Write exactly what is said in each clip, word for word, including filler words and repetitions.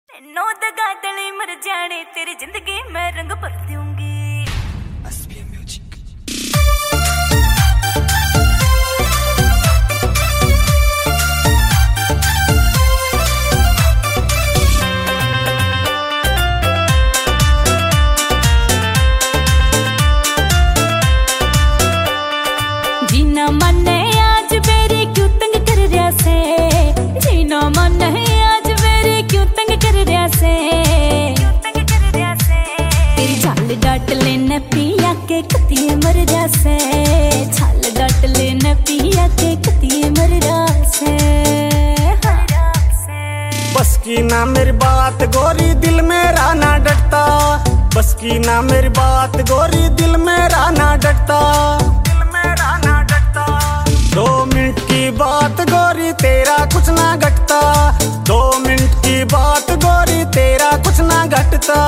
तेनों दगा दली मर जाने तेरी जिंदगी में रंग भर दूंगी। जीना मन है आज मेरी क्यों तंग कर रहा से, जीना मन है आज मेरी क्यों तंग कर रहा से, तेरी छाल डाट लेने पिया के कतिये मर जा से, छाल डाट लेने पिया के कतिये मर जा से। बस की ना मेरी बात गोरी दिल मेरा ना डरता, बस की ना मेरी बात गोरी दिल मेरा ना डरता, दिल मेरा ना डरता। दो मिनट की बात गोरी तेरा कुछ ना घटता, दो मिनट की बात गोरी तेरा कुछ ना घटता।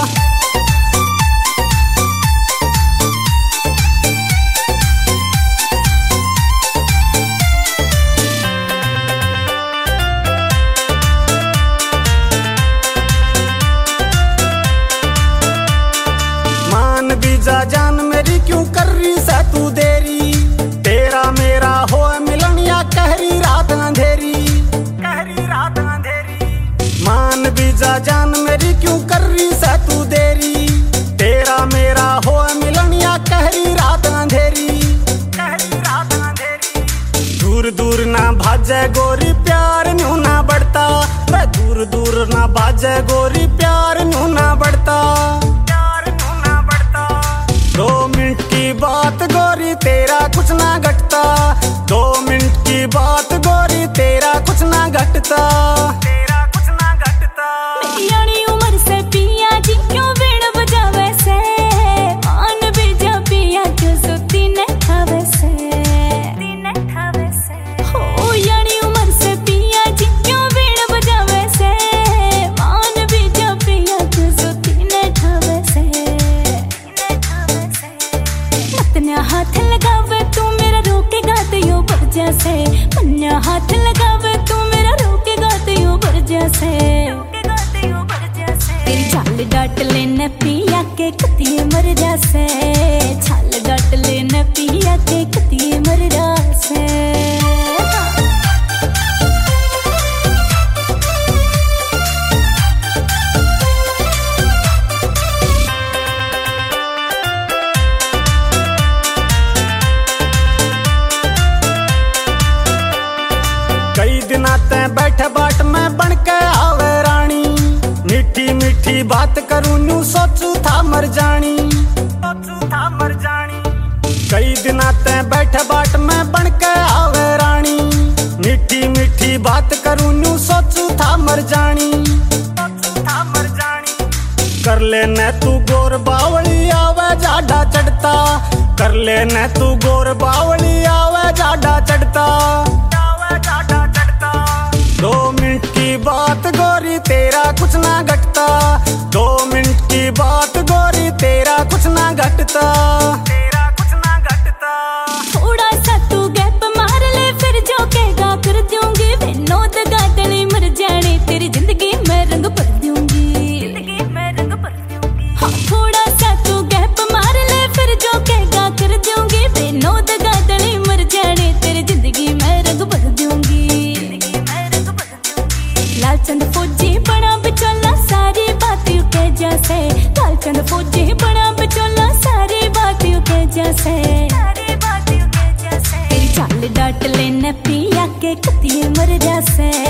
जा जान मेरी क्यों कर रही से तू देरी, तेरा मेरा हो मिलन या कहरी रात अंधेरी, कहरी रात अंधेरी। मान भी जा जान मेरी क्यों कर रही से तू देरी, तेरा मेरा हो मिलन या कहरी रात अंधेरी, कहरी रात अंधेरी। दूर दूर ना भाजे गोरी प्यार न्यू ना बढ़ता, मैं दूर दूर ना भाजे गोरी प्यार न्यू ना बढ़ता, दो मिनट की बात गोरी तेरा कुछ ना घटता, दो मिनट की बात गोरी तेरा कुछ ना घटता, तेरा कुछ ना घटता। मेरी यानी उम्र से पिया जी क्यों बीड़ बजावे से, मान भी जा पिया क्यों सुती न खावे से, न खावे से। हो यानी उम्र से पिया जी क्यों बीड़ बजावे से, मान भी जा पिया क्यों सुती न खावे से, मन्या हाथ लगावे तू मेरा रोकेगा तो यो भर जैसे, मन्या हाथ लगावे तू मेरा रोकेगा तो यो भर जैसे, तेरी छाल डाट लेने पिया के कतिये मर जैसे, छाल डाट लेने पिया के कतिये मर जैसे। कई दिन आते बैठे बाट में बन के आवे रानी, मीठी मीठी बात करूं न्यू सोचू था मर जानी, सोचू था मर जानी। कई दिन आते बैठे बाट में बन के आवे रानी, मीठी मीठी बात करूं न्यू सोचू था मर जानी, सोचू था मर जानी। कर लेने तू गोर बावली आवे जाडा चढ़ता, कर लेने तू गोर बावली आवे जाडा चढ़ता, दो मिनट की बात गोरी तेरा कुछ ना घटता, दो मिनट की बात गोरी तेरा कुछ ना घटता, तेरा कुछ ना घटता। थोड़ा सा तू गैप मार ले फिर जो कहेगा कर दूंगी, विनोद गादली मर जाने तेरी जिंदगी में रंग भर दूंगी, जिंदगी में रंग भर दूंगी। हाँ थोड़ा सा तू गैप मार ले फिर जो कहेगा कर दूंगी, विनोद गादली मर जाने तेरी जिंदगी में रंग भर दूंगी। लालचंद फौजी बड़ा बिचौला सारी बातें के जैसे, लालचंद फौजी बड़ा बिचौला सारी बातें के जैसे, सारी बातें के जैसे। तेरी छाल डाट लेने पिया के कतिये मर जैसे।